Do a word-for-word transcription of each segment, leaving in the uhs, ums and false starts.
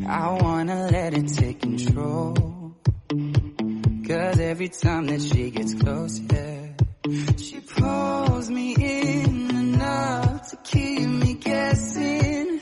I wanna let it take control. Cause every time that she gets close, yeah, she pulls me in enough to keep me guessing.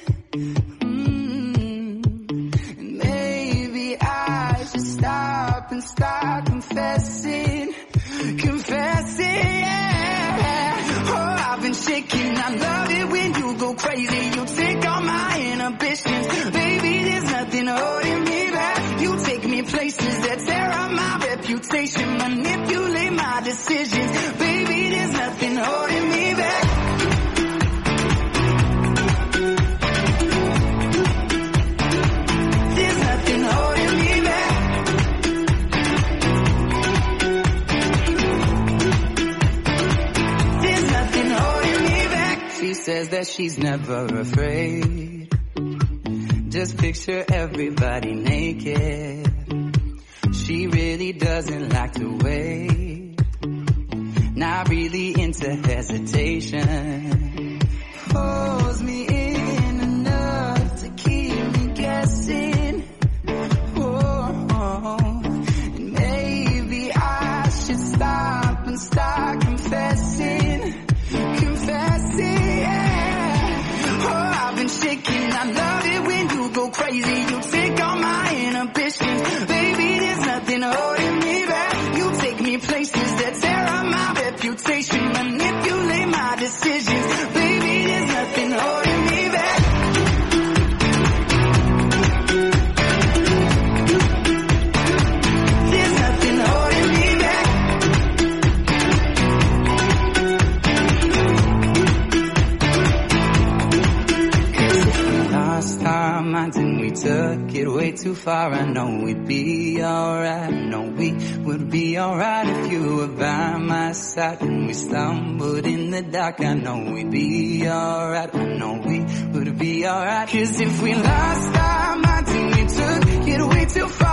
Mm. And maybe I should stop and start confessing. Confessing, yeah. Oh, I've been shaking. I love it when you go crazy. You take all my inhibitions. Baby, there's nothing holding me back. You take me places that tear up my reputation. Manipulate my decisions. Baby, there's nothing holding me back. There's nothing holding me back. There's nothing holding me back. She says that she's never afraid. Just picture everybody naked. She really doesn't like to wait. Not really into hesitation. Pulls me in enough to keep me guessing. Oh, oh. And maybe I should stop and start confessing. Confessing, yeah. Oh, I've been shaking. I love it when you go crazy. You take all my inhibitions. Baby, there's nothing holding me back. You take me places that tear up my reputation. Manipulate my decisions. Baby, there's nothing holding me back. There's nothing holding me back. Lost our minds and we took it way too far. I know we'd be alright. I know we would be alright if you were by my side. And we stumbled in the dark. I know we'd be alright. I know we would be alright. Cause if we lost our minds and we took it way too far,